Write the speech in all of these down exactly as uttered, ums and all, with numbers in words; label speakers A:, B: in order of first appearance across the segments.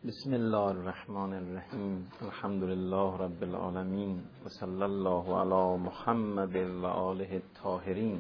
A: بسم الله الرحمن الرحیم. الحمد لله رب العالمین و صلی الله علی محمد و آله الطاهرین.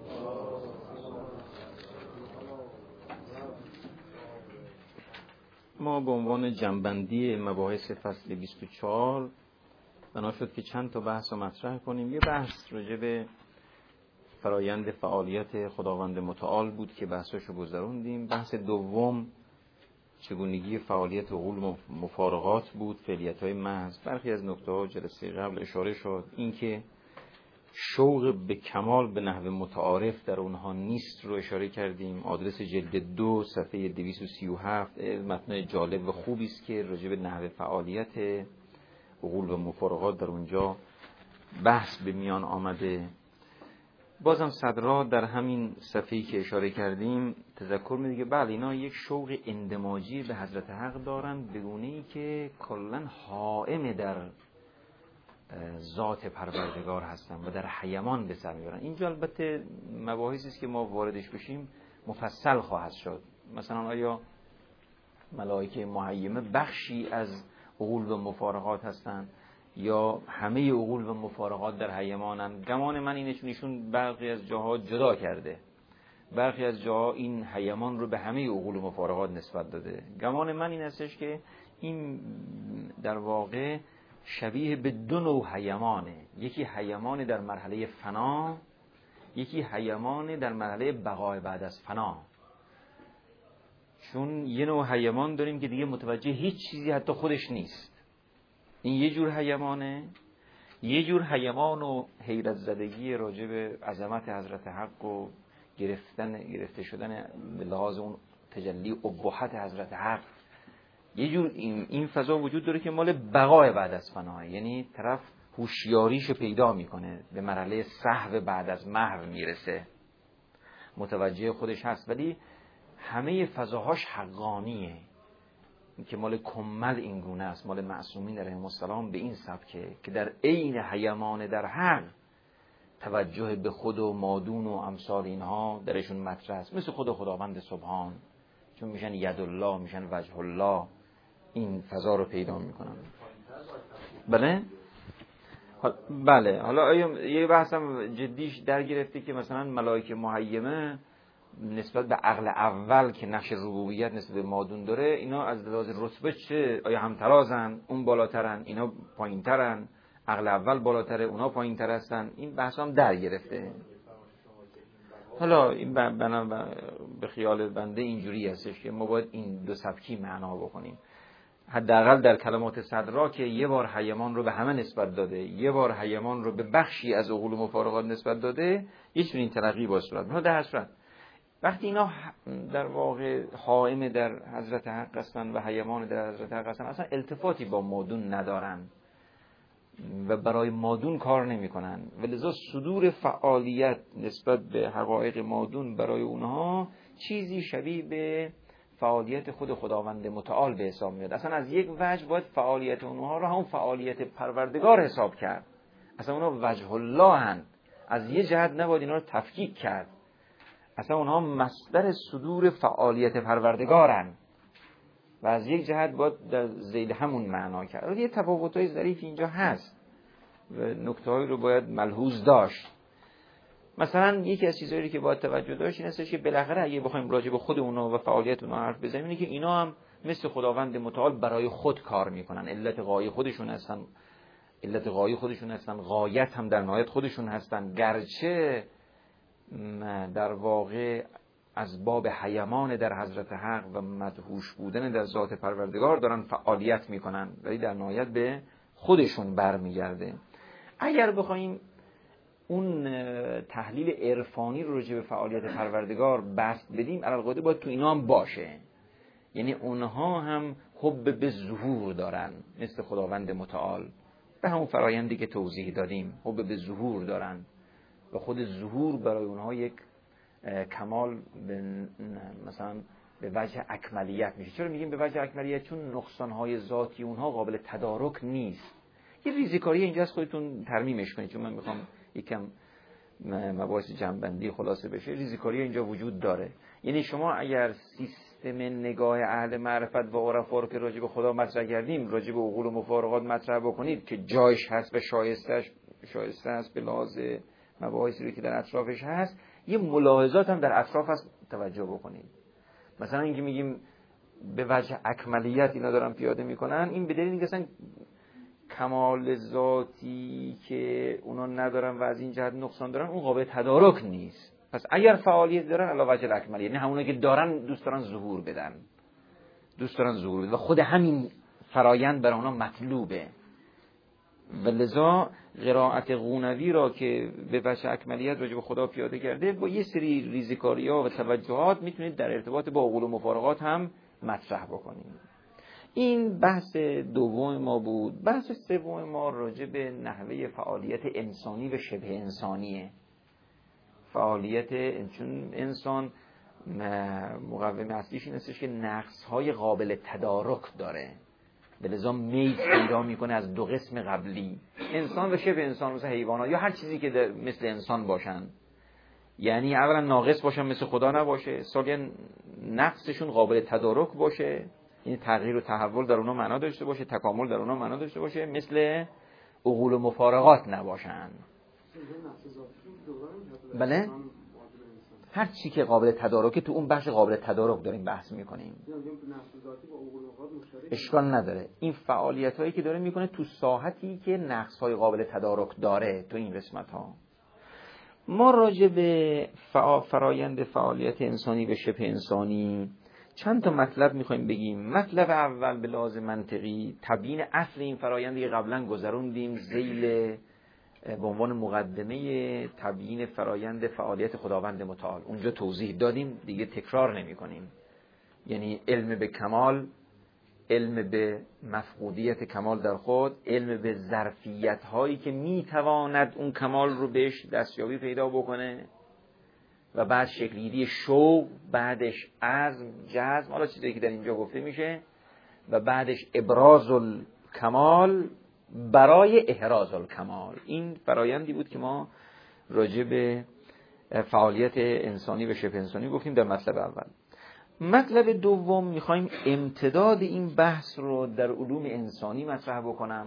A: ما به عنوان جنبندی مباحث فصل بیست و چهار بنا شد که چند تا بحث رو مطرح کنیم. یه بحث راجع به فرایند فعالیت خداوند متعال بود که بحثاشو گذروندیم. بحث دوم چگونگی فعالیت عقول مفارقات بود، فعالیت‌های محض. برخی از نکته‌ها جلسه قبل اشاره شد. اینکه شوق به کمال به نحو متعارف در اونها نیست رو اشاره کردیم. آدرس جلد دو صفحه دویست و سی و هفت متن جالب و خوبی است که راجع به نحو فعالیت عقول و مفارقات در اونجا بحث به میان آمده. بازم صدرا در همین صفحه‌ای که اشاره کردیم تذکر میده که بله اینا یک شوق اندماجی به حضرت حق دارن، به گونه‌ای که کلاً حائم در ذات پروردگار هستن و در حیمان به سر میبرن. اینجا البته مباحثی است که ما واردش بشیم مفصل خواهد شد. مثلا آیا ملائکه محیمه بخشی از عقول و مفارقات هستند یا همه عقول و مفارقات در حیمانن؟ گمان من اینه چون ایشون برخی از جاها جدا کرده، برخی از جاها این حیمان رو به همه عقول و مفارقات نسبت داده. گمان من این هستش که این در واقع شبیه به دو نوع حیمانه. یکی حیمان در مرحله فنا، یکی حیمان در مرحله بقای بعد از فنا. چون یه نوع حیمان داریم که دیگه متوجه هیچ چیزی حتی خودش نیست، این یه جور حیمانه. یه جور حیمان و حیرت زدگی راجع به عظمت حضرت حق و گرفتن گرفته شدن به لحاظ اون تجلی ابهت حضرت حق. یه جور این, این فضا وجود داره که مال بقای بعد از فناه، یعنی طرف هوشیاریشو پیدا میکنه، به مرحله صحو بعد از محو میرسه، متوجه خودش هست، ولی همه فضاهاش حقانیه که مال کمل این گونه است، مال معصومین علیهم السلام به این سبکه که در عین حیمان در حق توجه به خود و مادون و امثال اینها درشون مطرح است، مثل خود خداوند سبحان، چون میشن ید الله، میشن وجه الله، این فضا رو پیدا میکنن. بله بله حالا آیا یه بحثم جدیش در گرفته که مثلا ملائکه محیمه نسبت به عقل اول که نقش ربوبیت نسبت به مادون داره، اینا از لحاظ رتبه چه؟ آیا همترازن؟ اون بالاترن، اینا پایینترن؟ عقل اول بالاتره، اونا پایینتر هستن؟ این بحث هم در گرفته. حالا این بنا به خیال بنده اینجوری هستش که ما باید این دو سبکی معنا بکنیم. حداقل در کلمات صدرا که یه بار حیمان رو به همه نسبت داده، یه بار حیمان رو به بخشی از عقول مفارقات نسبت داده، یه چنین تلقی با صورت. حالا در هر صورت وقتی اینا در واقع حائم در حضرت حق هستن و حیمان در حضرت حق هستن، اصلا التفاتی با مادون ندارن و برای مادون کار نمی کنن، و لذا صدور فعالیت نسبت به حقایق مادون برای اونها چیزی شبیه به فعالیت خود خداوند متعال به حساب میاد. اصلا از یک وجه باید فعالیت اونها رو هم فعالیت پروردگار حساب کرد. اصلا اونها وجه الله هن. از یه جهت نباید اینا رو تفکیک کرد. اصلا اونها مصدر صدور فعالیت پروردگارن و از یک جهت باید در ذیل همون معنا کرد. یه تفاوت‌های ظریفی اینجا هست و نکته‌هایی رو باید ملحوظ داشت. مثلا یکی از چیزهایی که باید توجه داشت این هستش که بالاخره اگه بخوایم راجع به خود اونها و فعالیت اونها حرف بزنیم، اینه که اینا هم مثل خداوند متعال برای خود کار میکنن، علت غایه خودشون هستن، علت غایه خودشون هستن، غایت هم در نهایت خودشون هستن، گرچه در واقع از باب حیمان در حضرت حق و مدهوش بودن در ذات پروردگار دارن فعالیت میکنن، ولی در نهایت به خودشون برمیگرده. اگر بخوایم اون تحلیل عرفانی رو راجع به فعالیت پروردگار بسط بدیم، علالقاعده باید تو اینا هم باشه، یعنی اونها هم حب به ظهور دارن مثل خداوند متعال، به همون فرایندی که توضیح دادیم حب به ظهور دارن و خود ظهور برای اونها یک کمال به مثلا به وجه اکملیت میشه. چرا میگیم به وجه اکملیت؟ چون نقصانهای ذاتی اونها قابل تدارک نیست. یه ریزیکاری اینجا از خودتون ترمیمش کنید، چون من میخوام یکم مباحث جنبندی خلاصه بشه. ریزیکاری اینجا وجود داره، یعنی شما اگر سیستم نگاه اهل معرفت و عرفا رو که راجع به خدا مطرح کردیم، راجع به عقول و مفارقات مطرح بکنید که جایش هست و شایستش شایسته است به لحاظ مباحثی رو که در اطرافش هست، یه ملاحظات هم در اطراف هست توجه بکنید. مثلا اینکه میگیم به وجه اکمالیت اینا دارن پیاده میکنن، این به دلیل اینکه اصلا کمال ذاتی که اونا ندارن و از این جهت نقصان دارن اون قابل تدارک نیست. پس اگر فعالیت دارن علاوه وجه اکمالیت، نه همونایی که دارن دوست دارن ظهور بدن، دوست دارن ظهور بدن و خود همین فرایند برای اونا مطلوبه. و لذا قرائت قونوی را که به وجه اکمالیت راجع به خدا پیاده کرده با یه سری ریزکاری‌ها و توجهات میتونید در ارتباط با عقول و مفارقات هم مطرح بکنید. این بحث دوم ما بود. بحث سوم ما راجع به نحوه فعالیت انسانی و شبه انسانیه. فعالیت چون انسان مقوم اصلیش این استش که نقص‌های قابل تدارک داره، به لذا میل پیدا میکنه از دو قسم قبلی، انسان و شبه انسان، مثل حیوانات یا هر چیزی که مثل انسان باشن. یعنی اولا ناقص باشن مثل خدا نباشه، ثانیا نقصشون قابل تدارک باشه، این تغییر و تحول در اونها معنا داشته باشه، تکامل در اونها معنا داشته باشه، مثل عقول و مفارقات نباشن. بله، هر چی که قابل تدارکه تو اون بخش قابل تدارک داریم بحث میکنیم، اشکال نداره. این فعالیت هایی که داره میکنه تو ساحتی که نقص های قابل تدارک داره تو این قسمت ها. ما راجع به فعا... فرایند فعالیت انسانی و شبه انسانی چند تا مطلب میخوایم بگیم. مطلب اول به لحاظ منطقی تبیین اصل این فرایندی که قبلا گذروندیم ذیل به عنوان مقدمه تبیین فرایند فعالیت خداوند متعال، اونجا توضیح دادیم، دیگه تکرار نمی کنیم. یعنی علم به کمال، علم به مفقودیت کمال در خود، علم به ظرفیت هایی که می تواند اون کمال رو بهش دستیابی پیدا بکنه و بعد شکلگیری شوق، بعدش عزم، جزم، حالا چیزی که در اینجا گفته میشه، و بعدش ابراز الکمال برای احراز الکمال. این فرایندی بود که ما راجع به فعالیت انسانی و شبه انسانی گفتیم در مطلب اول. مطلب دوم میخوایم امتداد این بحث رو در علوم انسانی مطرح بکنم.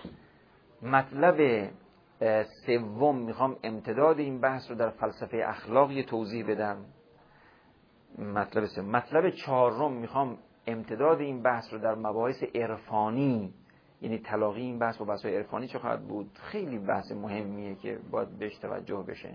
A: مطلب سوم میخوام امتداد این بحث رو در فلسفه اخلاقی توضیح بدم. مطلب سوم. مطلب چهارم میخوام امتداد این بحث رو در مباحث عرفانی، یعنی تلاقی این بحث با بحث‌های عرفانی چه خواهد بود. خیلی بحث مهمیه که باید بهش توجه بشه،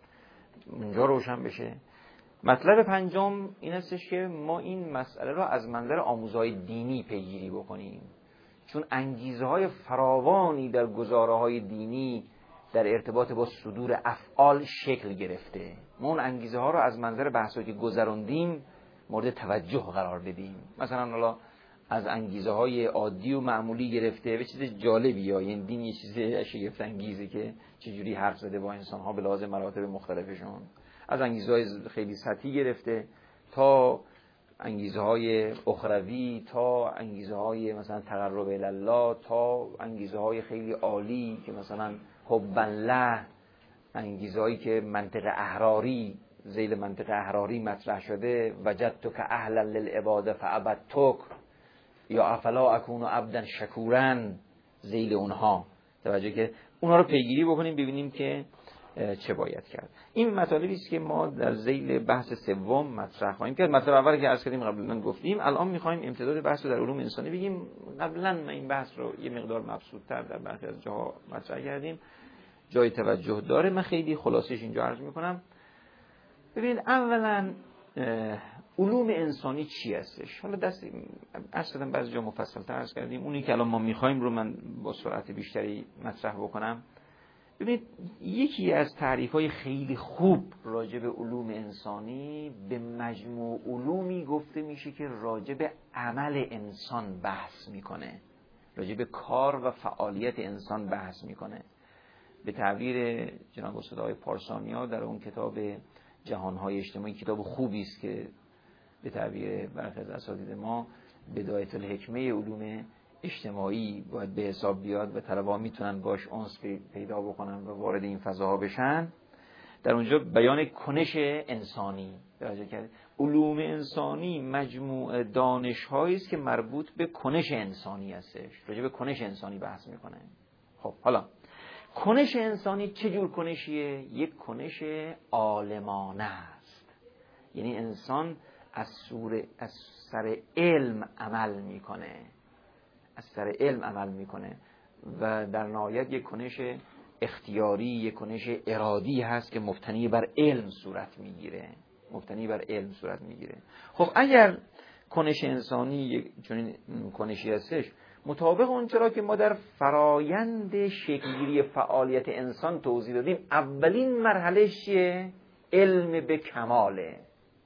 A: اونجا روشن بشه. مطلب پنجم این استش که ما این مسئله رو از منظر آموزهای دینی پیگیری بکنیم، چون انگیزه های فراوانی در گزاره های دینی در ارتباط با صدور افعال شکل گرفته. ما اون انگیزه ها رو از منظر بحثایی که گذروندیم مورد توجه قرار بدیم. مثلا حالا از انگیزه های عادی و معمولی گرفته به چیز جالبی ها، یعنی دین یه چیز شگفت انگیزه که چجوری حرف زده با انسان ها به لحاظ مراتب مختلفشون، از انگیزه های خیلی سطحی گرفته تا انگیزه های اخروی، تا انگیزه های مثلا تقرب الله، تا انگیزه های خیلی عالی که مثلا حب الله، انگیزه هایی که منطق احراری، ذیل منطق احراری مطرح شده، وجدتک اهلا للعباده فعبدتک، یا افلا اکون عبدا شکورا، ذیل اونها. توجه که اونها رو پیگیری بکنیم ببینیم که چه باید کرد. این مطالبی است که ما در ذیل بحث سوم مطرح خواهیم کرد. مطلب اول که عرض کردیم قبلا گفتیم، الان می‌خوایم امتداد بحث رو در علوم انسانی بگیم. قبلا ما این بحث رو یه مقدار مبسوط‌تر در برخی از جاها مطرح کردیم، جای توجه داره. من خیلی خلاصش اینجا عرض می‌کنم. ببینید اولا علوم انسانی چی هستش؟ حالا دست عرض کردم بعضی جا مفصل‌تر عرض کردیم، اونی که الان ما می‌خوایم رو من با سرعت بیشتری مطرح بکنم. ببینید یکی از تعریف‌های خیلی خوب راجع به علوم انسانی به مجموع علومی گفته میشه که راجع به عمل انسان بحث میکنه، راجع به کار و فعالیت انسان بحث میکنه. به تعبیر جناب استاد آقای پارسانیا در اون کتاب جهان‌های اجتماعی، کتاب خوبی است که به تعبیر برخی از اساتید ما بدایة الحکمه علوم اجتماعی باید به حساب بیاد و طلبه‌ها میتونن باش انس پیدا بکنن و وارد این فضاها بشن. در اونجا بیان کنش انسانی، توجه کردید؟ علوم انسانی مجموعه دانش‌هایی است که مربوط به کنش انسانی هستش، راجع به کنش انسانی بحث میکنه. خب حالا کنش انسانی چه جور کنشیه؟ یک کنش عالمانه است، یعنی انسان از سور از سر علم عمل میکنه، از سر علم عمل میکنه و در نهایت یک کنش اختیاری، یک کنش ارادی هست که مبتنی بر علم صورت میگیره، مبتنی بر علم صورت میگیره. خب اگر کنش انسانی یک چنین کنشی هستش، مطابق اون چرا که ما در فرایند شکلگیری فعالیت انسان توضیح دادیم، اولین مرحله چیه؟ علم به کماله.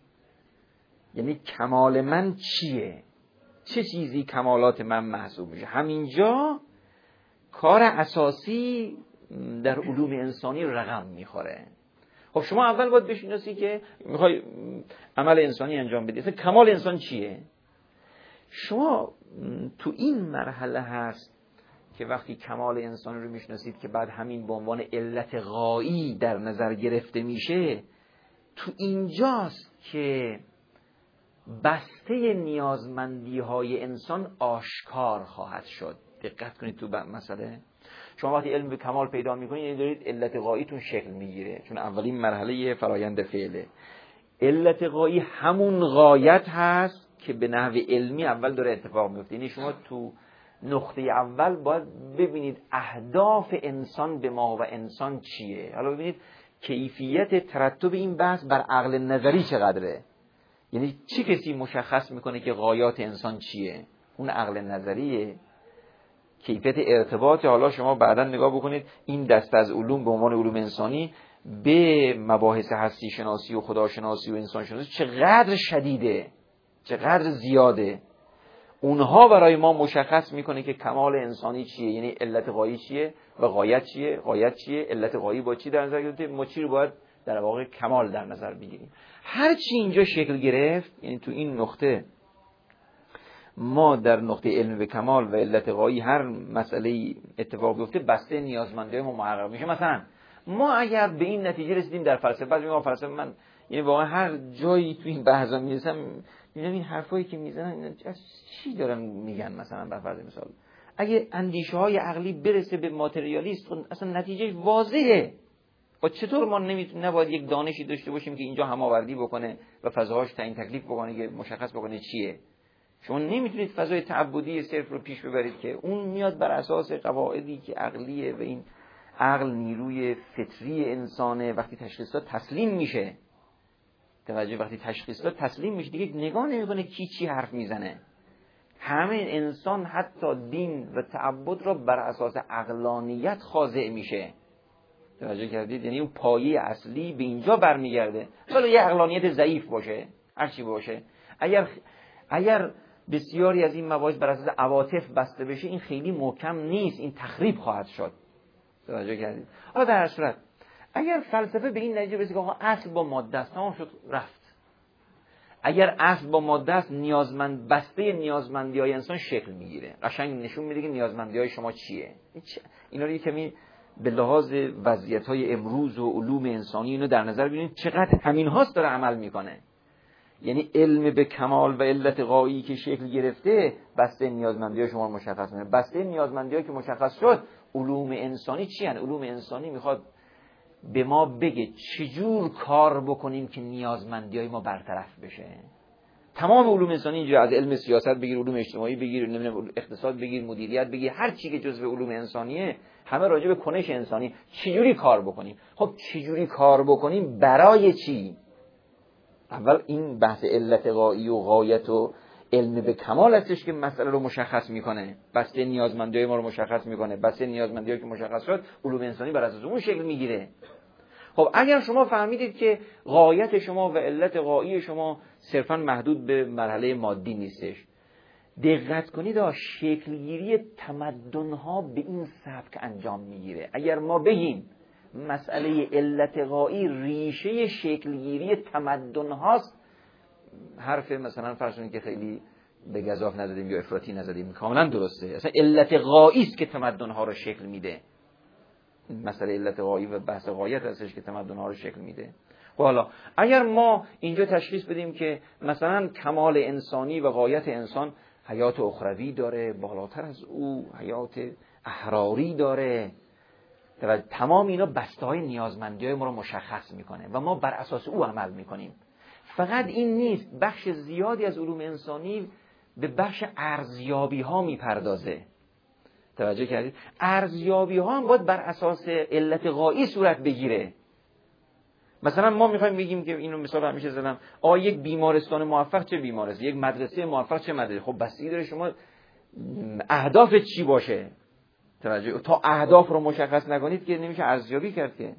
A: یعنی کمال من چیه؟ چه چیزی کمالات من محسوب میشه؟ همینجا کار اساسی در علوم انسانی رقم میخوره. خب شما اول باید بشناسی که میخوای عمل انسانی انجام بدی، اصلا کمال انسان چیه؟ شما تو این مرحله هست که وقتی کمال انسان رو میشناسید که بعد همین به عنوان علت غایی در نظر گرفته میشه، تو اینجاست که بسته نیازمندی های انسان آشکار خواهد شد. دقت کنید تو مسئله. شما وقتی علم به کمال پیدا میکنید یعنی دارید علت غاییتون شکل میگیره، چون اولین مرحله فرایند فعله. علت غایی همون غایت هست که به نحو علمی اول داره اتفاق میفته. یعنی شما تو نقطه اول باید ببینید اهداف انسان به ما و انسان چیه. حالا ببینید کیفیت ترتب این بحث بر عقل نظری چقدره. یعنی چه کسی مشخص میکنه که غایات انسان چیه؟ اون عقل نظریه. کیفیت ارتباط، حالا شما بعدا نگاه بکنید این دسته از علوم به عنوان علوم انسانی به مباحث هستی شناسی و خداشناسی و انسان شناسی چقدر شدیده، چقدر زیاده. اونها برای ما مشخص میکنه که کمال انسانی چیه، یعنی علت غایی چیه و غایت چیه، غایت چیه، علت غایی با چی در نظر گرفته، ما چی رو باید در واقع کمال در نظر بگیریم. هر چی اینجا شکل گرفت، یعنی تو این نقطه ما در نقطه علم به کمال و علت غایی هر مسئله اتفاق بیفته، بسته نیازمندی ما محقق میشه. مثلا ما اگر به این نتیجه رسیدیم در فلسفه، بعد میگم فلسفه من یعنی واقعا هر جایی تو این بحثا میرسم میبینم این حرفایی که میزنن از چی دارن میگن. مثلا به فرض مثال اگه اندیشه های عقلی برسه به ماتریالیست، اصلا نتیجه واضحه. و چطور ما نمیتونیم نباید یک دانشی داشته باشیم که اینجا هماوردی بکنه و فضاهاش تعیین تکلیف بکنه که مشخص بکنه چیه؟ شما نمیتونید فضای تعبدی صرف رو پیش ببرید که اون میاد بر اساس قواعدی که عقلیه و این عقل نیروی فطری انسانه. وقتی تشخیصات تسلیم میشه، توجه، وقتی تشخیصات تسلیم میشه دیگه نگاه نمیکنه کی چی حرف میزنه. همه انسان حتی دین و تعبد را بر اساس عقلانیت خاضع میشه. توجه کردید؟ یعنی اون پایه اصلی به اینجا برمیگرده. حالا یه عقلانیت ضعیف باشه، هر چی باشه، اگر اگر بسیاری از این مباحث بر اساس عواطف بسته بشه، این خیلی محکم نیست، این تخریب خواهد شد. توجه کردید؟ حالا در هر صورت اگر فلسفه به این نتیجه برسه که آقا اصل با ماده است، تمام شد رفت. اگر اصل با ماده است، نیازمند بسته نیازمندی‌های انسان شکل میگیره. قشنگ نشون میده که نیازمندی‌های شما چیه. اینا رو کمی به لحاظ وضعیت‌های امروز و علوم انسانی اینو در نظر بگیرید چقدر همین هاست داره عمل میکنه. یعنی علم به کمال و علت غایی که شکل گرفته بسته نیازمندی‌های شما رو مشخص می‌کنه. بسته نیازمندی‌هایی که مشخص شد، علوم انسانی چی هستند؟ علوم انسانی میخواد به ما بگه چجور کار بکنیم که نیازمندی‌های ما برطرف بشه. تمام علوم انسانی اینجا، از علم سیاست بگیر، علوم اجتماعی بگیر، نمیدونم اقتصاد بگیر، مدیریت بگیر، هر چی که جزء علوم انسانیه همه راجع به کنش انسانی چجوری کار بکنیم. خب چجوری کار بکنیم برای چی؟ اول این بحث علت غایی و غایت و علم به کمال هستش که مسئله رو مشخص میکنه، بسته نیازمندی‌های ما رو مشخص میکنه. بسته نیازمندی‌هایی که مشخص شد، علوم انسانی بر اساس اون شکل میگیره. خب اگر شما فهمیدید که غایت شما و علت غایی شما صرفاً محدود به مرحله مادی نیستش، دقت کنید آ شکلگیری تمدن‌ها به این سبک انجام میگیره. اگر ما بگیم مسئله علت غایی ریشه شکلگیری تمدن هاست، حرف مثلا فرض کنید که خیلی به گزاف نزدیم یا افراطی نزدیم، کاملا درسته. اصلا علت غایی است که تمدن ها رو شکل میده. مسئله علت غایی و بحث غایت هستش که تمدن ها رو شکل میده. حالا اگر ما اینجا تشخیص بدیم که مثلا کمال انسانی و غایت انسان حیات اخروی داره، بالاتر از او حیات احراری داره و تمام اینا بسته‌های نیازمندی‌های ما رو مشخص میکنه و ما بر اساس او عمل میکنیم. فقط این نیست، بخش زیادی از علوم انسانی به بخش ارزیابی ها میپردازه. توجه کردید؟ ارزیابی ها هم باید بر اساس علت غایی صورت بگیره. مثلا ما میخوایم بگیم که اینو مثال همیشه زدم، آ یک بیمارستان موفق چه بیمارستان، یک مدرسه موفق چه مدرسه. خب بستگی داره شما اهداف چی باشه. توجه، تا اهداف رو مشخص نکنید که نمیشه ارزیابی کرد. که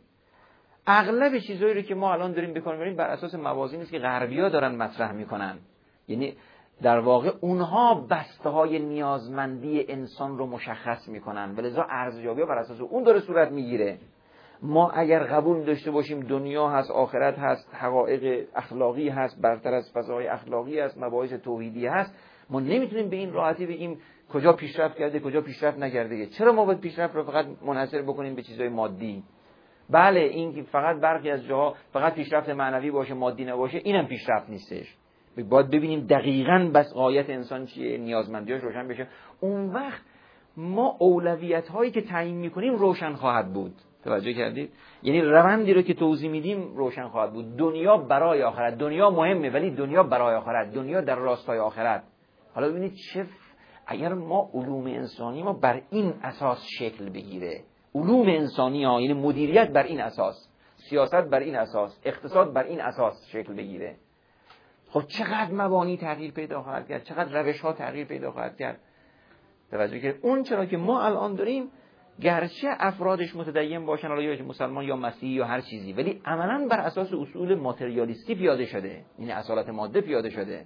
A: اغلب چیزایی رو که ما الان داریم بکنیم بریم بر اساس موازینی است که غربی‌ها دارن مطرح میکنن. یعنی در واقع اونها بسته‌های نیازمندی انسان رو مشخص میکنن و لذا ارزیابی بر اساس اون داره صورت میگیره. ما اگر قبول داشته باشیم دنیا هست، آخرت هست، حقایق اخلاقی هست، برتر از فضای اخلاقی هست، مباحث توحیدی هست، ما نمیتونیم به این راحتی بگیم کجا پیشرفت کرده کجا پیشرفت نکرده. چرا ما باید پیشرفت رو فقط منحصر بکنیم به چیزهای مادی؟ بله این که فقط برخی از جاها فقط پیشرفت معنوی باشه مادی نباشه اینم پیشرفت نیستش. باید ببینیم دقیقاً بس غایت انسان چیه، نیازمندیاش روشن بشه. اون وقت ما اولویت هایی که تعیین میکنیم روشن خواهد بود. توجه کردید؟ یعنی روندی رو که توضیح میدیم روشن خواهد بود. دنیا برای آخرت، دنیا مهمه ولی دنیا برای آخرت، دنیا در راستای آخرت. حالا ببینید چه اگر ما علوم انسانی ما بر این اساس شکل بگیره، علوم انسانی ها یعنی مدیریت بر این اساس، سیاست بر این اساس، اقتصاد بر این اساس شکل بگیره، خب چقدر مبانی تغییر پیدا خواهد کرد، چقدر روش ها تغییر پیدا خواهد کرد. توجه که اون چرا که ما الان داریم گرچه افرادش متدین باشن، حالا یا مسلمان یا مسیحی یا هر چیزی، ولی عملاً بر اساس اصول ماتریالیستی پیاده شده، یعنی اصالت ماده پیاده شده،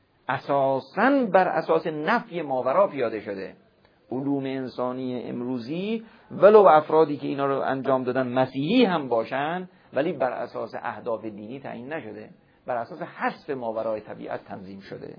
A: اساساً بر اساس نفی ماورا پیاده شده. علوم انسانی امروزی ولو افرادی که اینا رو انجام دادن مسیحی هم باشن ولی بر اساس اهداف دینی تعیین نشده، بر اساس حذف ماورای طبیعت تنظیم شده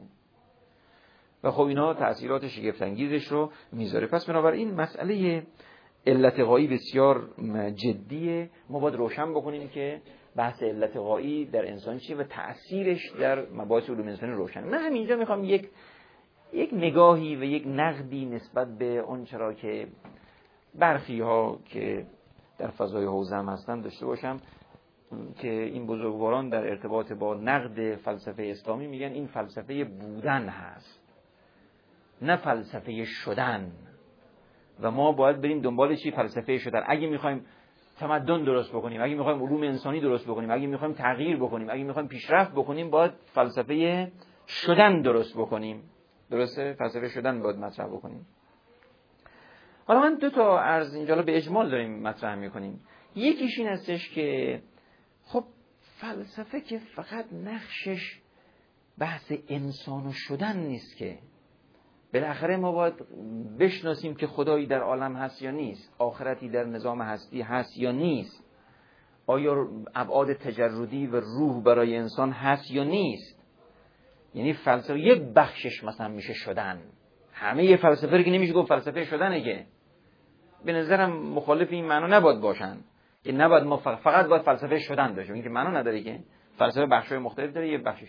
A: و خب اینا تأثیرات شگفت انگیزش رو میذاره. پس بنابراین مسئله علت غایی بسیار جدیه. ما باید روشن بکنیم که بحث علت غایی در انسان چیه و تأثیرش در مباحث علوم انسانی روشن. من همینجا میخوام یک یک نگاهی و یک نقدی نسبت به اون چرا که برخی ها که در فضای حوزه هم هستن داشته باشم که این بزرگواران در ارتباط با نقد فلسفه اسلامی میگن این فلسفه بودن هست نه فلسفه شدن و ما باید بریم دنبال چی؟ فلسفه شدن. اگه میخوایم تمدن درست بکنیم، اگه میخوایم علوم انسانی درست بکنیم، اگه میخوایم تغییر بکنیم، اگه میخوایم پیشرفت بکنیم باید فلسفه شدن درست بکنیم. درسته؟ فلسفه شدن باید مطرح بکنیم. حالا من دو تا عرض اینجا به اجمال داریم مطرح میکنیم. یکیش این هستش که خب فلسفه که فقط نقشش بحث انسان و شدن نیست، که بالاخره ما باید بشناسیم که خدایی در عالم هست یا نیست، آخرتی در نظام هستی هست یا نیست، آیا ابعاد تجردی و روح برای انسان هست یا نیست. یعنی فلسفه یک بخشش مثلا میشه شدن. همه فلسفه رو که نمیشه گفت فلسفه شدنه، که به نظرم مخالف این معنا نباید باشن که نباید ما فقط باید فلسفه شدن داشته، این که معنا نداره که فلسفه بخشای مختلف داره. یک بخشش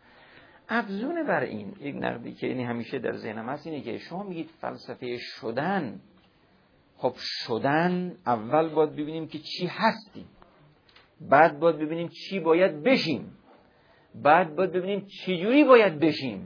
A: افزون بر این یک نقدی که یعنی همیشه در ذهنم هست اینه که شما میگید فلسفه شدن، خب شدن اول باید ببینیم که چی هستیم، بعد باید ببینیم چی باید بشیم، بعد باید ببینیم چی جوری باید بشیم.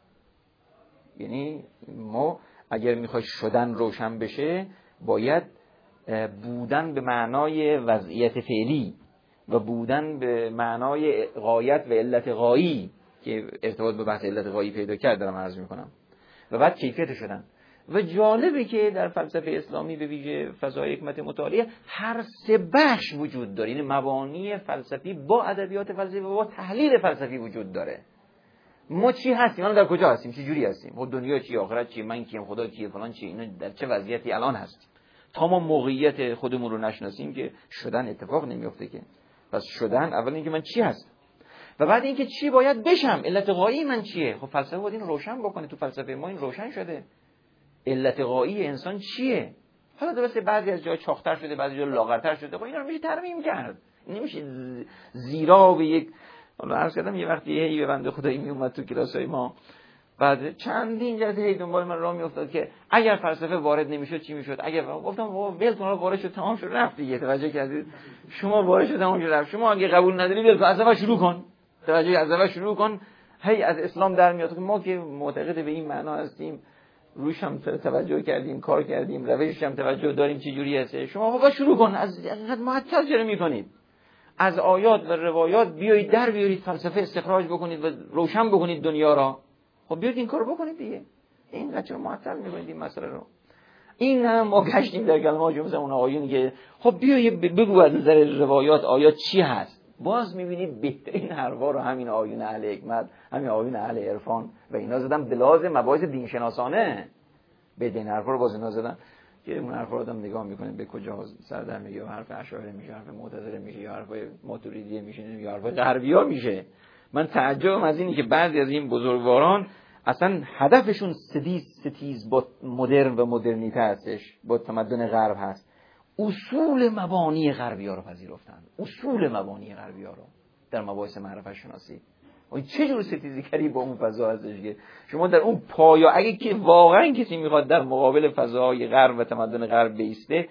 A: یعنی ما اگر میخوای شدن روشن بشه باید بودن به معنای وضعیت فعلی و بودن به معنای غایت و علت غایی که ارتباط به بحث علت غایی پیدا کرد دارم عرض میکنم، و بعد کیفیت شدن. و جالبه که در فلسفه اسلامی به ویژه فضای حکمت مطالعه هر سه بخش وجود داره، یعنی مبانی فلسفی با ادبیات فلسفی و با تحلیل فلسفی وجود داره. ما چی هستیم؟ الان در کجا هستیم؟ چه جوری هستیم؟ خود دنیا چی، آخرت چی، من کیم، خدا کیه، فلان چی، اینا در چه وضعیتی الان هستیم؟ تا ما موقعیت خودمون رو نشناسیم که شدن اتفاق نمیفته. که پس شدن اول اینکه من چی هستم و بعد اینکه چی باید بشم، علت غایی من چیه. خب فلسفه باید این روشن بکنه. تو فلسفه ما این روشن شده، علت غایی انسان چیه. حالا درسته بعضی از جای چاختر شده، بعضی جا لاغرتر شده، خب اینا رو میشه ترمیم کرد. نمیشه زیرا به یک. حالا عرض کردم یه وقتی هی به بنده خدایی می اومد تو کلاسای ما، بعد چندین جلسه هی دنبال من راه میافتاد که اگر فلسفه وارد نمیشد چی میشد. اگر گفتم بابا ول کن، وارد شد تمام شد رفت دیگه. توجه کردید؟ شما وارد شد تمام شد رفت. شما اگه قبول نداری ول کن، از اول شروع کن. توجه، از اول شروع کن. هی از اسلام در میاد که ما که معتقد به این معنا هستیم، روش هم توجه کردیم، کار کردیم، روشش هم توجه داریم چه جوری هست. شما بابا شروع کن. از حقیقت معطل چرا میکنید؟ از آیات و روایات بیایید در بیارید، فلسفه استخراج بکنید و روشن بکنید دنیا را. خب بیاید این کارو بکنید دیگه. اینقدر چرا معطل میکنید این مسئله رو؟ این هم ما گشتیم در کلمات جمعه اون آیونی که خب بیای بگو از نظر روایات آیات چی هست. باز میبینید بهترین حرفا رو همین آیون اهل حکمت، همین آیون اهل عرفان و اینا زدن به لحاظ مباحث دین شناسانه. بهترین حرفا رو باز اینا زدن که اون حرفا رو آدم نگاه میکنه به کجا سر در میگه، حرف اشاعره میشه، حرف معتزله میشه، یا حرف ماتوریدی میشه، یا حرف غربیا میشه. من تعجبم از اینی که بعضی از این بزرگواران اصلا هدفشون ستیز ستیز با مدرن و مدرنیته هستش، با تمدن غرب هست. اصول مبانی غربی‌ها رو پذیرفتن، اصول مبانی غربی‌ها رو در مباحث معرفت شناسی. و چه جور ستیزگری با اون فضا هستش که شما در اون پایا، اگه که واقعا کسی میخواد در مقابل فضای غرب و تمدن غرب بیسته،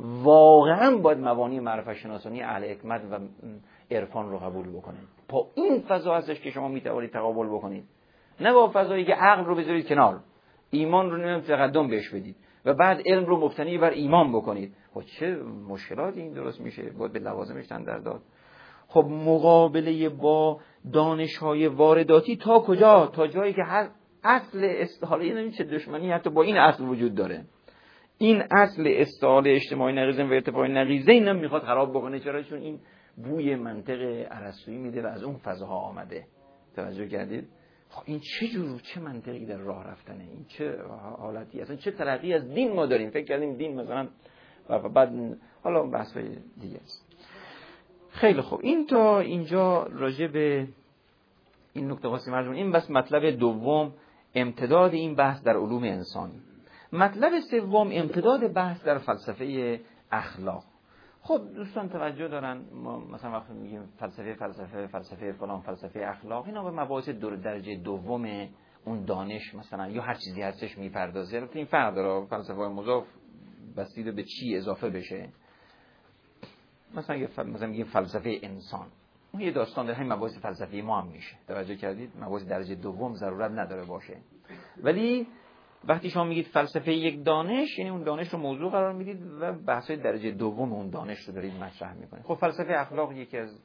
A: واقعا باید مبانی معرفت شناسانی اهل حکمت و عرفان رو قبول بکنه. با این فضا هستش که شما میتوانید تقابل بکنید، نه با فضایی که عقل رو بذارید کنار، ایمان رو نمیم تقدم بهش بدید و بعد علم رو مبتنی بر ایمان بکنید. خب چه مشکلاتی این درست میشه، باید به لوازمش تندر داد. خب مقابله با دانش‌های وارداتی تا کجا؟ تا جایی که هر اصل استحاله، یعنی چه دشمنی حتی با این اصل وجود داره. این اصل استحاله اجتماعی نقیضه و ارتفاع نقیضه اینم میخواد خراب بکنه. چرا؟ چون این بوی منطق ارسطویی میده و از اون فضاها آمده. توجه کردید؟ خب این چه جور، چه منطقی در راه رفتنه؟ این چه حالتی؟ اصلا چه ترقی از دین ما داریم؟ فکر کردیم دین مثلا و بعد حالا بحث‌های دیگه است. خیلی خوب، این تا اینجا راجع به این نکته خاصی مرجون. این بس مطلب دوم، امتداد این بحث در علوم انسانی. مطلب سوم، امتداد بحث در فلسفه اخلاق. خب دوستان توجه دارن، ما مثلا وقتی میگیم فلسفه فلسفه فلسفه فلان فلسفه اخلاق، اینا به مباحث درجه دوم اون دانش مثلا یا هر چیزی هستش میپردازه. البته این فرق داره، فلسفه مضاف بسیده به چی اضافه بشه. مثلا یه فل... مثلا میگیم فلسفه انسان، اون یه داستان داره، همین مباحث فلسفی ما هم میشه. توجه کردید؟ مباحث درجه دوم ضرورت نداره باشه. ولی وقتی شما میگید فلسفه یک دانش، یعنی اون دانش رو موضوع قرار میدید و بحث‌های درجه دوم اون دانش رو دارید مطرح میکنید. خب فلسفه اخلاق یکی از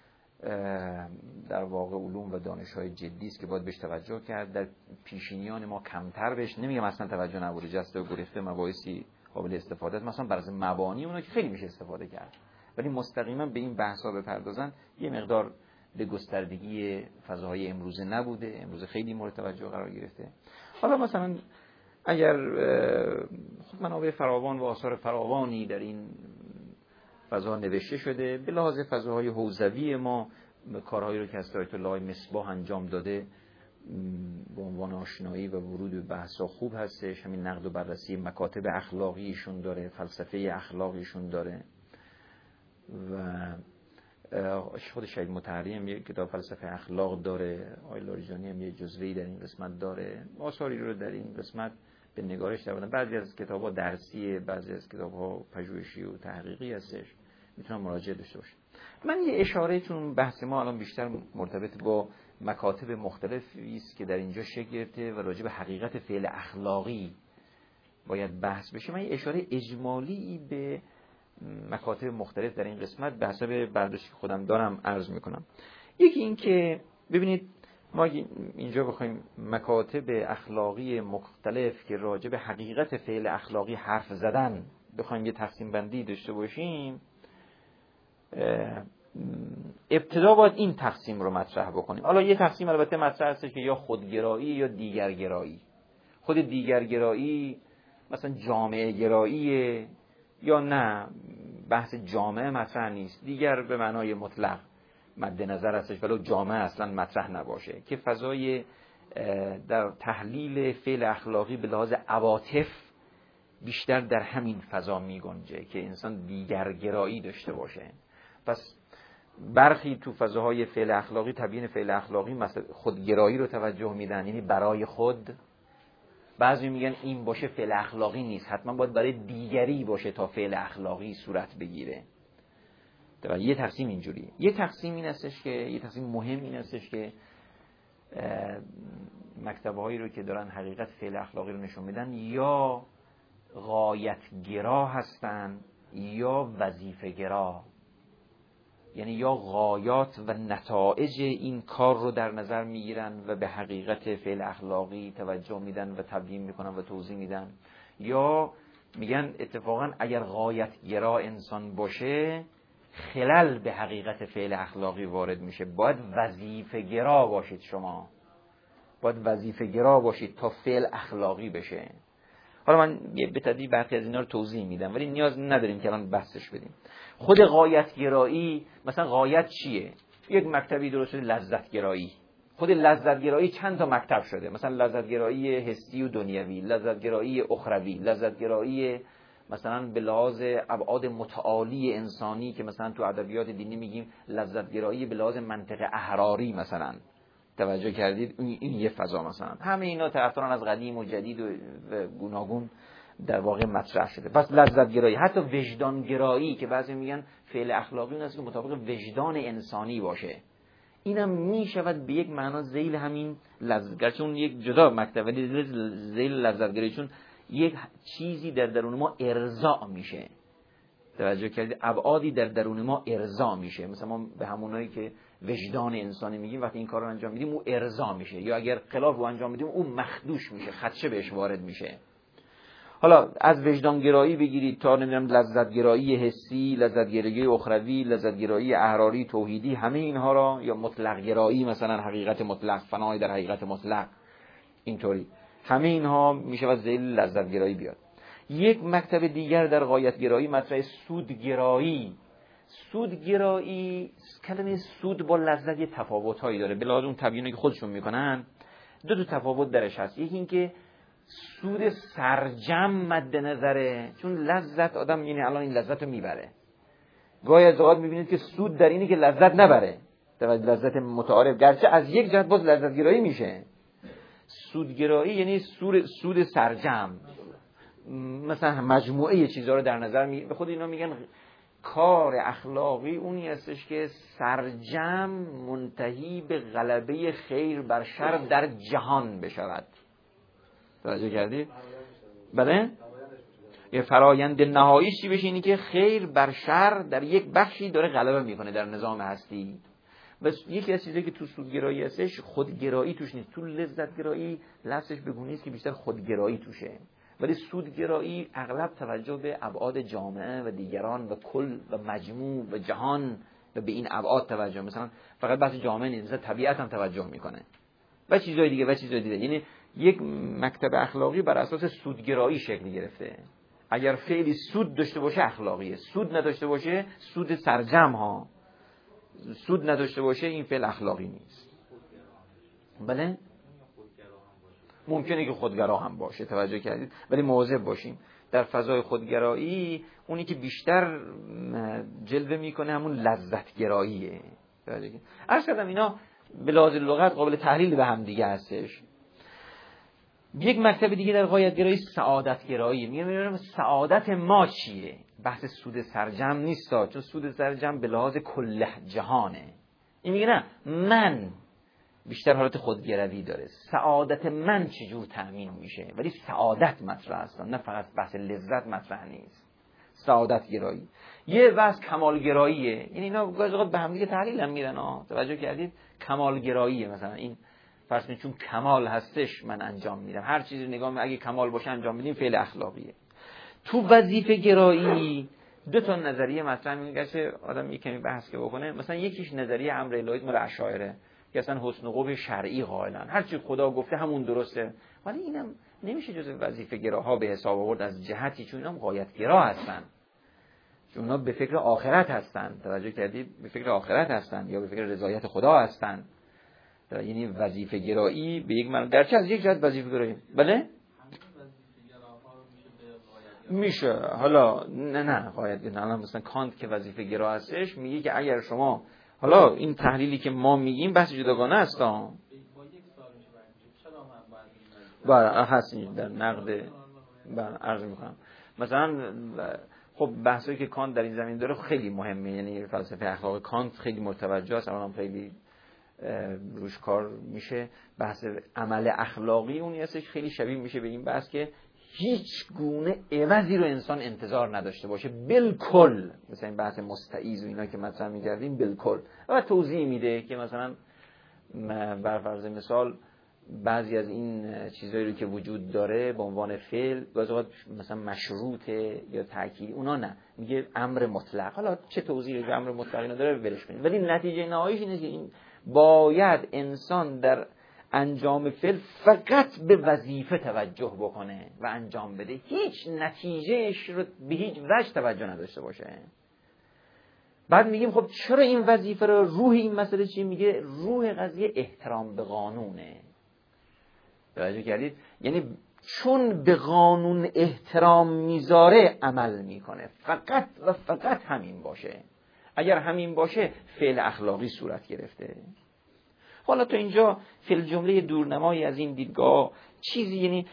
A: در واقع علوم و دانش‌های جدی است که باید بهش توجه کرد. در پیشینیان ما کمتر بهش، نمیگم اصلا توجه نبوده، جسته و گریخته، مباحثی قابل استفاده است. مثلا برای مبانی اونها که خیلی میشه استفاده کرد، ولی مستقیما به این بحث‌ها بپردازن یه مقدار به گستردگی فضاهای امروزه نبوده. امروزه خیلی مورد توجه قرار گرفته. حالا مثلا اگر خب منابع فراوان و آثار فراوانی در این فضا نوشته شده، به لحاظ فضاهای حوزوی ما کارهایی رو که از آیت الله مصباح انجام داده به عنوان آشنایی و ورود به بحث‌ها خوب هستش. همین نقد و بررسی مکاتب اخلاقیشون داره، فلسفه اخلاقیشون داره و خود شهید مطهری هم یک کتاب فلسفه اخلاق داره، آقای لاریجانی هم یک جزوه‌ای در این قسمت داره. آثاری رو در این قسمت به نگارش دارن. بعضی از کتاب‌ها درسیه، بعضی از کتاب‌ها پژوهشی و تحقیقی هستش، میتونن مراجعه داشته باشن. من یه اشاره، چون بحث ما الان بیشتر مرتبط با مکاتب مختلفی است که در اینجا شکل گرفته و راجع به حقیقت فعل اخلاقی باید بحث بشه، من یه اشاره اجمالی به مکاتب مختلف در این قسمت به حسب برداشتی که خودم دارم عرض میکنم. یکی این که ببینید ما اینجا بخوایم مکاتب اخلاقی مختلف که راجع به حقیقت فعل اخلاقی حرف زدن بخوایم یه تقسیم بندی داشته باشیم، ابتدا باید این تقسیم رو مطرح بکنیم. حالا یه تقسیم البته مطرح هست که یا خودگرایی یا دیگرگرایی. خود دیگرگرایی مثلا جامعه گراییه یا نه، بحث جامعه مطرح نیست، دیگر به معنای مطلق مد نظر هستش ولو جامعه اصلا مطرح نباشه، که فضای در تحلیل فعل اخلاقی به لحاظ عواطف بیشتر در همین فضا می گنجه که انسان دیگرگرایی داشته باشه. پس برخی تو فضاهای فعل اخلاقی، تبیین فعل اخلاقی، مثلا خودگرایی رو توجه میدن، یعنی برای خود. بعضی میگن این باشه فعل اخلاقی نیست، حتما باید برای دیگری باشه تا فعل اخلاقی صورت بگیره. و یه تقسیم اینجوری. یه تقسیم این هستش که یه تقسیم مهم این هستش که مکتبهایی رو که دارن حقیقت فعل اخلاقی رو نشون میدن یا غایت گرا هستن یا وظیفه گرا، یعنی یا غایات و نتایج این کار رو در نظر میگیرن و به حقیقت فعل اخلاقی توجه میدن و تبیین میکنن و توضیح میدن، یا میگن اتفاقا اگر غایت گرا انسان باشه خلل به حقیقت فعل اخلاقی وارد میشه. باید وظیفه گرا باشید، شما باید وظیفه گرا باشید تا فعل اخلاقی بشه. حالا من به تدریج برخی از اینا رو توضیح میدم ولی نیاز نداریم که الان بحثش بدیم. خود غایت گرایی، مثلا غایت چیه؟ یک مکتبی درست شده لذت گرایی. خود لذت گرایی چند تا مکتب شده، مثلا لذت گرایی حسی و دنیوی، لذت گرایی اخروی، لذت گرایی مثلا به لحاظ ابعاد متعالی انسانی که مثلا تو ادبیات دینی میگیم لذت گرایی به لحاظ منطق احراری مثلا. توجه کردید؟ این یه فضا مثلا. همه اینا طرفداران از قدیم و جدید و گوناگون در واقع مطرح شده. پس لذت گرایی، حتی وجدان گرایی که بعضی میگن فعل اخلاقی اون است که مطابق وجدان انسانی باشه، اینم میشود به یک معنا ذیل همین لذت، گرچه اون یک جدا مکتب ولی ذیل لذت گرایی، چون یک چیزی در درون ما ارضا میشه. توجه کردید؟ ابعادی در درون ما ارضا میشه. مثلا ما به همونایی که وجدان انسانی میگیم وقتی این کار رو انجام میدیم او ارضا میشه، یا اگر خلاف رو انجام میدیم او مخدوش میشه، خدشه بهش وارد میشه. حالا از وجدان گرایی بگیرید تا نمیدونم لذت گرایی حسی، لذت گرایی اخروی، لذت گرایی احراری، توحیدی، همه اینها را، یا مطلق گرایی مثلا حقیقت مطلق، فنای در حقیقت مطلق، اینطوری همه اینها میشه و ذیل لذت گرایی بیاد. یک مکتب دیگر در غایت گرایی مطرح سود گرایی. سود گرایی، کلمه سود با لذت یه تفاوت‌هایی داره، به لحاظ اون تبیینی که خودشون میکنن دو تا تفاوت درش هست. یکی این که سود سرجم مد نظره، چون لذت آدم یعنی الان این لذت رو میبره، گاهی از اوقات میبینید که سود در اینه که لذت نبره، لذت متعارف، گرچه از یک جهت باز لذت گرایی میشه. سودگرایی یعنی سود سرجم، مثلا مجموعه چیزها رو در نظر می... به خود اینا میگن کار اخلاقی اونی هستش که سرجم منتهی به غلبه خیر بر شر در جهان بشود. توجه کردید؟ بله؟ یه فرایند نهایی چی بشه؟ اینی که خیر بر شر در یک بخشی داره غلبه میکنه در نظام هستی. بس یکی از چیزایی که تو سودگرایی هستش خودگرایی توش نیست. تو لذتگرایی لفظش بگونی است که بیشتر خودگرایی توشه، ولی سودگرایی اغلب توجه به ابعاد جامعه و دیگران و کل و مجموع و جهان و به این ابعاد توجه، مثلا فقط بحث جامعه نیست، مثلا طبیعت هم توجه میکنه و چیزای دیگه و چیزای دیگه. یعنی یک مکتب اخلاقی بر اساس سودگرایی شکل گرفته. اگر فعلی سود داشته باشه اخلاقیه، سود نداشته باشه سود سرجم ها، سود نداشته باشه این فعل اخلاقی نیست. بله؟ ممکنه که خودگرا هم باشه، توجه کردید؟ ولی مواظب باشیم در فضای خودگرایی اونی که بیشتر جلوه میکنه همون لذت گراییه. عرض کردم اینا به لحاظ لغت قابل تحلیل به هم دیگه هستش. یک مکتب دیگه در غایت گرایی سعادت گرایی. میگم میگم سعادت ما چیه؟ بحث سود سرجم نیست، چون سود سرجم به لحاظ کل جهانه. این میگه نه، من بیشتر حالت خودگروی داره. سعادت من چجور تأمین میشه؟ ولی سعادت مطرح است، نه فقط بحث لذت مطرح نیست. سعادت گرایی. یه بحث کمال گراییه. یعنی اینا گاهی به هم دیگه تحلیل هم میرن ها. توجه کردید؟ کمال گراییه. مثلا این فرض کنید چون کمال هستش من انجام میدم، هر چیزی نگاه می اگه کمال باشه انجام میدیم، فعل اخلاقیه. تو وظیفه گرایی دو تا نظریه مطرح میگه که آدم یک کمی بحث که بکنه. مثلا یکیش نظریه امر الهی مال اشاعره که اصلا حسن قبح شرعی قائلن، هر چی خدا گفته همون درسته، ولی اینم نمیشه جزء وظیفه گراها به حساب آورد از جهتی چون اینا غایت گرا هستن، چون اونا به فکر آخرت هستن. توجه کردید؟ به فکر آخرت هستن یا به فکر رضایت خدا هستن. یعنی وظیفه گرایی به یک معنی گرچه از یک جهت وظیفه گرایی بله میشه. حالا نه نه غایت نه. مثلا کانت که وظیفه گرا هستش میگه که اگر شما حالا این تحلیلی که ما میگیم بحث جداگانه است ها. بله هست در نقد بله عرض میکنم. مثلا خب بحثی که کانت در این زمین داره خیلی مهمه، یعنی فلسفه اخلاق کانت خیلی متوجه است، اما خیلی روش کار میشه. بحث عمل اخلاقی اونی هستش خیلی شبیه میشه به این بحث که هیچ گونه عوضی رو انسان انتظار نداشته باشه بالکل، مثلا این بحث مستعیض و اینا که مثلا می‌کردیم بالکل. و توضیح میده که مثلا بر فرض مثال بعضی از این چیزایی رو که وجود داره به عنوان فعل بعضی وقت مثلا مشروطه یا تأکید، اونا نه، میگه امر مطلق. حالا چه توضیحی که امر مطلق اینا داره ولش کنید، ولی نتیجه نهاییش اینه که این باید انسان در انجام فعل فقط به وظیفه توجه بکنه و انجام بده، هیچ نتیجهش رو به هیچ وجه توجه نداشته باشه. بعد میگیم خب چرا این وظیفه رو، روح این مسئله چیه؟ میگه روح قضیه احترام به قانونه. توجه کردید؟ یعنی چون به قانون احترام میذاره عمل میکنه، فقط و فقط همین باشه. اگر همین باشه فعل اخلاقی صورت گرفته. حالا تو اینجا فی الجمله دورنمایی از این دیدگاه چیزی، یعنی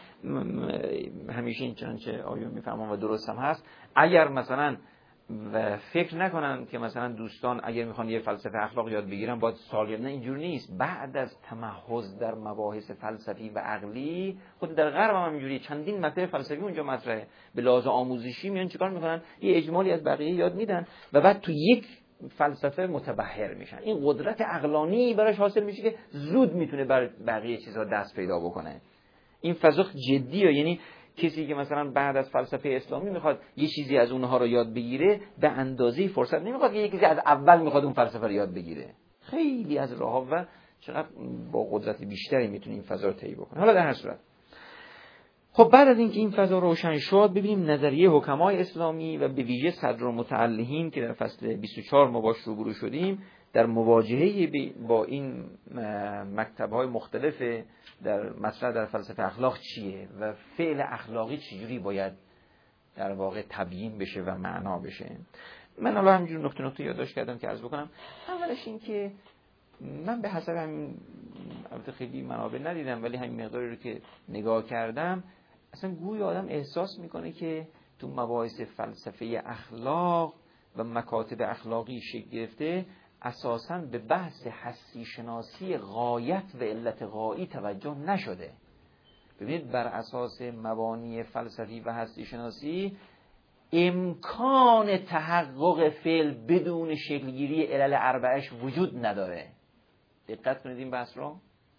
A: همیشه این چنانچه آیون میفهمم و درست هم هست، اگر مثلا و فکر نکنن که مثلا دوستان اگر میخوان یه فلسفه اخلاق یاد بگیرن باید سال، نه اینجور نیست. بعد از تمحض در مباحث فلسفی و عقلی، خود در غرب هم اینجوریه، چندین مطلب فلسفی اونجا مطرحه، به لحاظ آموزشی میان چیکار میکنن؟ یه اجمالی از بقیه یاد میدن و بعد تو یک فلسفه متبحر میشن. این قدرت عقلانی براش حاصل میشه که زود میتونه بر بقیه چیزها دست پیدا بکنه. این فضا جدیه، یعنی کسی که مثلا بعد از فلسفه اسلامی میخواد یه چیزی از اونها رو یاد بگیره، به اندازه فرصت نمیخواد که یه کسی از اول میخواد اون فلسفه رو یاد بگیره. خیلی از راه‌ها و چقدر با قدرت بیشتری میتونه این فضا رو طی بکنه. حالا در هر صورت خب بعد از اینکه این فضا روشن شد، ببینیم نظریه حکمای اسلامی و به ویژه صدرالمتعلهین که در فصل بیست و چهار ما باش روبرو شدیم، در مواجهه با این مکتب‌های مختلف در مطرح در فلسفه اخلاق چیه و فعل اخلاقی چجوری باید در واقع تبیین بشه و معنا بشه. من الان همینجور نقطه نقطه یادداشت کردم که عرض بکنم. اولش این که من به حسب همین، البته خیلی منابع ندیدم ولی همین مقداری رو که نگاه کردم، اصلا گویا آدم احساس میکنه که تو مباحث فلسفه اخلاق و مکاتب اخلاقی شکل گرفته اساساً به بحث هستی شناسی غایت و علت غایی توجه نشده. ببینید بر اساس مبانی فلسفی و هستی شناسی امکان تحقق فعل بدون شکلگیری علل اربعش وجود نداره. دقت کنید این بحث رو.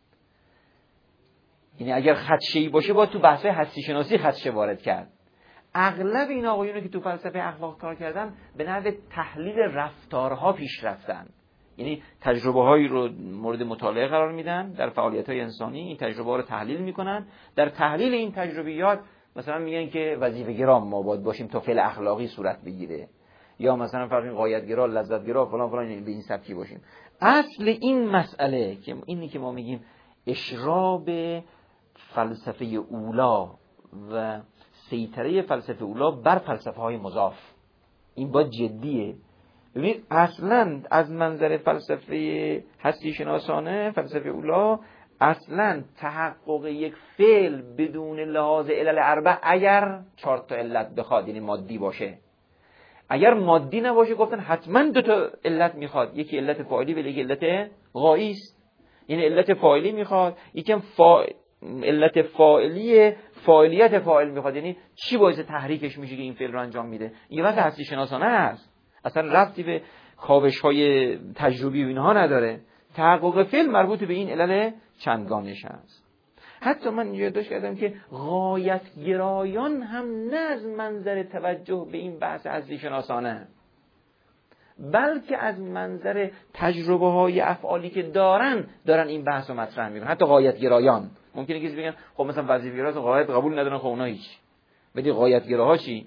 A: یعنی اگر خدشه‌ای باشه باید تو بحث هستی شناسی خدشه وارد کرد. اغلب این آقایونی که تو فلسفه اخلاق کار کردن به نحو تحلیل رفتارها پیش رفتن، یعنی تجربه هایی رو مورد مطالعه قرار میدن در فعالیت های انسانی، این تجربه ها رو تحلیل میکنن، در تحلیل این تجربیات مثلا میگن که وظیفه گرا ما باید باشیم تا فعل اخلاقی صورت بگیره، یا مثلا فرض کنید غایت گرا، لذت گرا، فلان فلان، به این سبکی باشیم. اصل این مسئله که اینی که ما میگیم اشراب فلسفه اولا و سیطره فلسفه اولا بر فلسفه های مضاف، این باید جدیه. ببینید اصلا از منظر فلسفه هستی شناسانه، فلسفه اولا، اصلا تحقق یک فعل بدون لحاظ علل اربع اگر چهار تا علت بخواد، یعنی مادی باشه، اگر مادی نباشه گفتن حتما دو تا علت میخواد، یکی علت فاعلی و یکی علت غایی است. یعنی علت فاعلی میخواد، یکم فا... علت فاعلی فاعلیت فاعل میخواد، یعنی چی باعث تحریکش میشه که این فعل رو انجام میده. این واسه هستی شناسانه است، اصلا ربطی به کاوش های تجربی و اینها نداره. تحقق فعل مربوط به این علل چندگانش است. حتی من اینجا یادداشت کردم که غایت گرایان هم نه از منظر توجه به این بحث هستی شناسانه، بلکه از منظر تجربه های افعالی که دارن دارن این بحث رو مطرح میکنن. حتی غایت گرایان ممکنه کسی بگن خب مثلا وظیفه گرا غایت قبول ندارن، خب اونها هیچ. بدی غایت گراها چی؟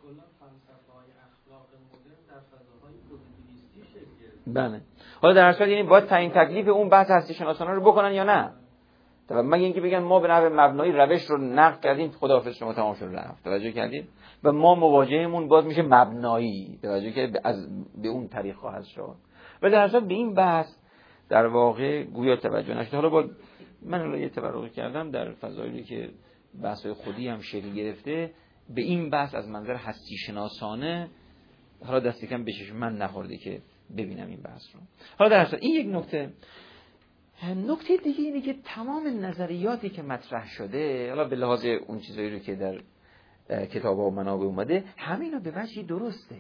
A: بله. حالا در اصل یعنی باید تعیین تکلیف اون بحث هستی شناسانه رو بکنن یا نه؟ طبعا مگه اینکه بگن ما به نحو مبنایی روش رو نقد کردیم خداحافظ شما تمام شد رفت. توجه کردید؟ و ما مواجهمون باز میشه مبنایی. توجه کردید؟ از به اون طریق خواهد شد. و در اصل به این بحث در واقع گویا توجه نشده. حالا با من الان یه تبرقی کردم در فضایلی که بحث‌های خودی هم شکل گرفته، به این بحث از منظر هستی شناسانه حالا دست کم به چشم من نخورده که ببینم این بحث رو. حالا در اصل این یک نکته. نکته دیگه اینه که تمام نظریاتی که مطرح شده، حالا به لحاظ اون چیزایی رو که در کتاب و منابع اومده، همینا به وجهی درسته.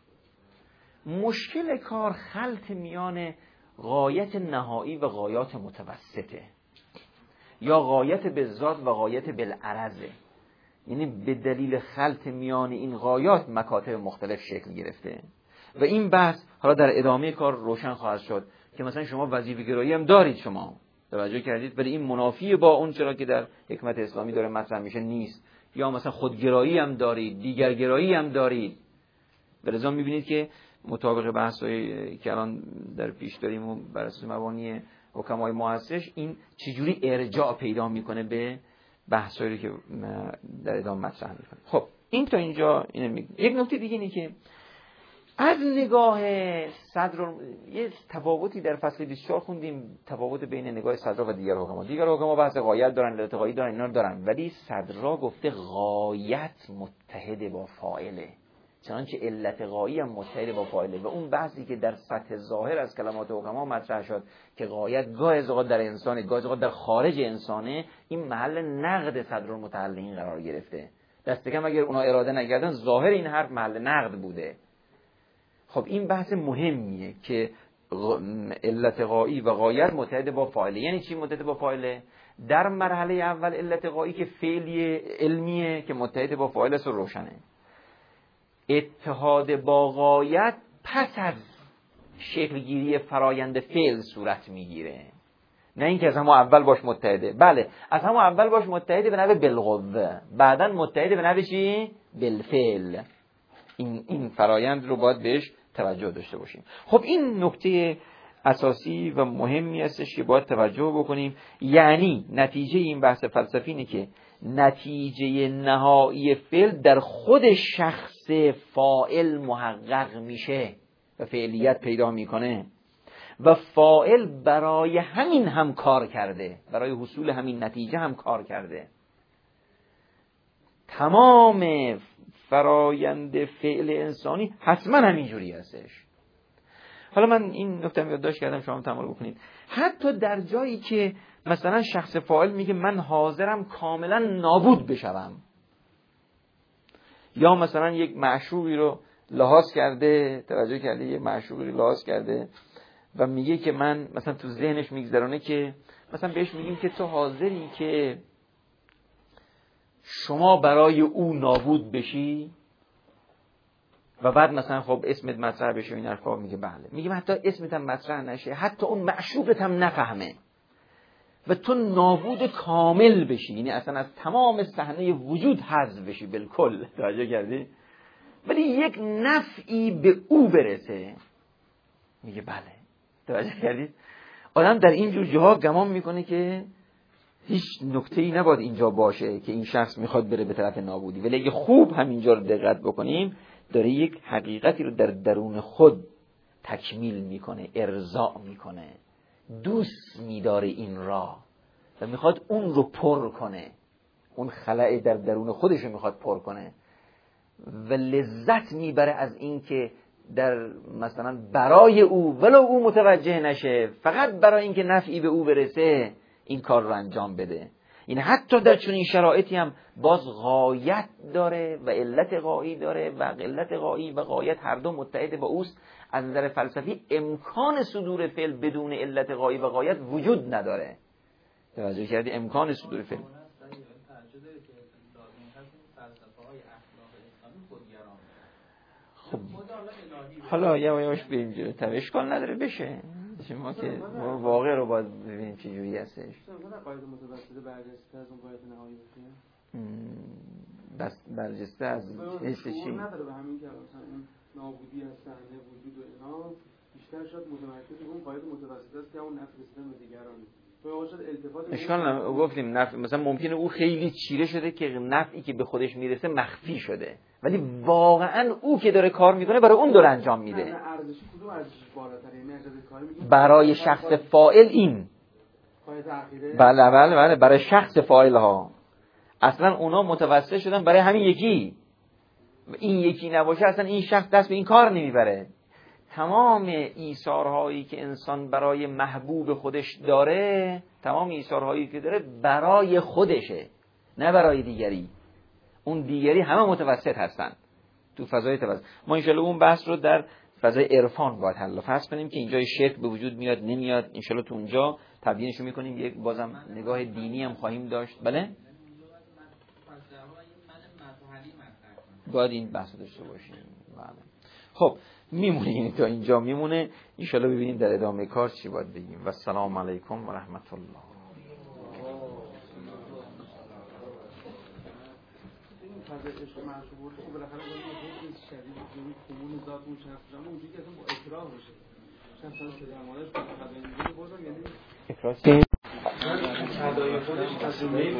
A: مشکل کار خلط میان غایت نهایی و غایات متوسطه، یا غایت بالذات و غایت بالعرضه. یعنی به دلیل خلط میان این غایات مکاتب مختلف شکل گرفته و این بحث حالا در ادامه کار روشن خواهد شد که مثلا شما وظیفه گرایی هم دارید، شما توجه کردید، ولی این منافی با اون چرا که در حکمت اسلامی داره مطرح میشه نیست. یا مثلا خودگرایی هم دارید، دیگرگرایی هم دارید. ولذا میبینید که مطابق بحثایی که الان در پیش داریم و بر اساس مبانی حکمای ما هستش، این چجوری ارجاع پیدا میکنه به بحثایی که در ادامه مطرح میکنه. خب این تا اینجا اینو میگم. یک نکته دیگه اینه که از نگاه صدر یه تفاوتی در فصل بیست و چهار خوندیم، تفاوت بین نگاه صدر و دیگر حکما. دیگر حکما بحث غایت دارن، التقایی دارن، اینا رو دارن، ولی صدر گفته غایت متحد با فاعله، چنانچه علت غایی هم متحد با فاعله. و اون بحثی که در سطح ظاهر از کلمات حکما مطرح شد که غایت گاه از اوقات در انسان، گاه از اوقات در خارج انسانه، این محل نقد صدر المتعلقین قرار گرفته. دست کم اگر اونا اراده نکردن ظاهر این حرف محل نقد بوده. خب این بحث مهمیه که علت غایی و غایت متحد با فاعله. یعنی چی متحد با فاعله؟ در مرحله اول علت غایی که فعلی علمیه که متحد با فاعله است روشنه. اتحاد با غایت پس از شکلگیری فرایند فعل صورت میگیره، نه اینکه از همون اول باش متحده. بله از همون اول باش متحده به نحو بالقوه، بعداً متحده به نحو چی؟ بالفعل. این این فرایند رو باید بهش توجه داشته باشیم. خب این نکته اساسی و مهمی هستش که باید توجه بکنیم. یعنی نتیجه این بحث فلسفی اینه که نتیجه نهایی فعل در خود شخص فاعل محقق میشه و فعلیت پیدا میکنه و فاعل برای همین هم کار کرده، برای حصول همین نتیجه هم کار کرده. تمام فرایند فعل انسانی حتما همینجوری هستش. حالا من این نکته رو یادداشت کردم، شما هم تأمل بکنید. حتی در جایی که مثلا شخص فاعل میگه من حاضرم کاملا نابود بشوم، یا مثلا یک معشوقی رو لحاظ کرده، توجه کرده یک معشوقی رو لحاظ کرده و میگه که من مثلا تو ذهنش میگذرانه که مثلا بهش میگیم که تو حاضری که شما برای او نابود بشی و بعد مثلا خب اسمت مطرح بشه و این حرفا، میگه بله. میگه حتی اسمت هم مطرح نشه، حتی اون معشوقت هم نفهمه و تو نابود کامل بشی، یعنی اصلا از تمام صحنه وجود حذف بشی بالکل، توجه کردی؟ ولی یک نفعی به او برسه، میگه بله. توجه کردید؟ آدم در این جور جاها گمان میکنه که هیچ نکته‌ای نباید اینجا باشه که این شخص میخواد بره به طرف نابودی، ولی اگه خوب همینجا رو دقت بکنیم داره یک حقیقتی رو در درون خود تکمیل میکنه، ارضاء میکنه، دوست میداره این راه و میخواد اون رو پر کنه، اون خلأ در درون خودش رو میخواد پر کنه و لذت میبره از این که در مثلا برای او ولو او متوجه نشه، فقط برای اینکه نفعی به او برسه این کار رو انجام بده. این حتی در چنین شرایطی هم باز غایت داره و علت غایی داره و علت غایی و غایت هر دو متحد با اوست. از نظر فلسفی امکان صدور فعل بدون علت غایی و غایت وجود نداره. توجه کردی؟ امکان صدور فعل. خب حالا یواش بریم جلو، اشکال نداره بشه. شما که واقع رو باید ببینیم چه جوری هستش.
B: مثلا قاعده متوسطه برجسته از اون قاعده نهایی باشه.
A: بس برجسته از هیچ چی
B: نداره به همین که مثلا اون نابودی از صحنه وجود و اینا بیشتر شاید متمرکز اون قاعده متوسطه است که اون نفع رسیدن به دیگران.
A: اشکال نداره. گفتیم نفع مثلا ممکنه او خیلی چیره شده که نفعی که به خودش میرسه مخفی شده، ولی واقعا او که داره کار میکنه برای اون داره انجام میده. برای شخص فاعل این بله بله بله برای شخص فاعل ها اصلا اونا متوسل شدن برای همین یکی. این یکی نباشه اصلا این شخص دست به این کار نمیبره. تمام ایثارهایی که انسان برای محبوب خودش داره، تمام ایثارهایی که داره برای خودشه، نه برای دیگری. اون دیگری همه متوسط هستن تو فضای توسط. ما انشالله اون بحث رو در فضای عرفان باید حل و فصل کنیم که اینجا شرک به وجود میاد نمیاد. انشالله تو اونجا تبیینشو میکنیم. یک بازم نگاه دینی هم خواهیم داشت. بله باید این بحث داشته باشیم. بله خب میمونه، یعنی تا اینجا میمونه. انشالله ببینیم در ادامه کار چی باید بگیم. و السلام علیکم و رحمت الله.
B: فضای عشق معشوق خب بالاخره باید یه حس شدید یعنی کمون ذات اون شخص جمع اونجوری که اصلا با اکراه باشه. شخصا شده امانش با فضای اینجوری بازم یعنی
A: اکراه
B: فضای خودش تصمیمی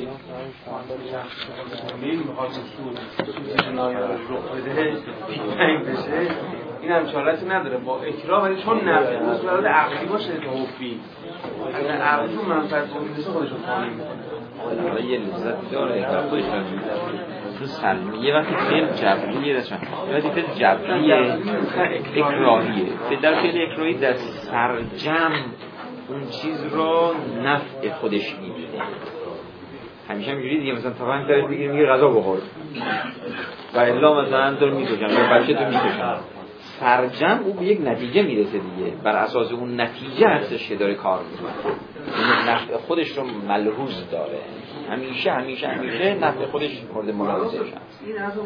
B: میل میخواد سود سود نایارش رو بده بیتنگ بشه. این هم چالتی نداره با اکراه، ولی چون نفعه از برای عقلی باشه تا حفی اگر عقلی رو منفعت بودیشه خودش رو فانی میکنه.
A: حالا یه لذت داره اکراه خودش رو تو سلمی. یه وقتی فیل جبریه داشتن یه وقتی فیل جبریه اکراهیه. فیل در فیل اکراهی در سرجم اون چیز رو نفع خودش میبینه. همیشه میگوری دیگه مثلا طبعا داره بگیر میگه غذا بخور و الا مثلا دور میکشن یا بچه تو میکشن. سرجم او به یک نتیجه میرسه دیگه، بر اساس اون نتیجه هستش که داره کار میکنه. این نفع خودش رو ملحوظ داره. همیشه همیشه همیشه نفع خودش مورد ملاحظه هست.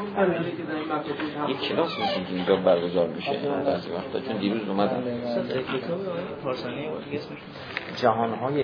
A: یک کلاس میشه که اینجا برگزار میشه بعضی وقتا، چون دیروز اومدن جهانهای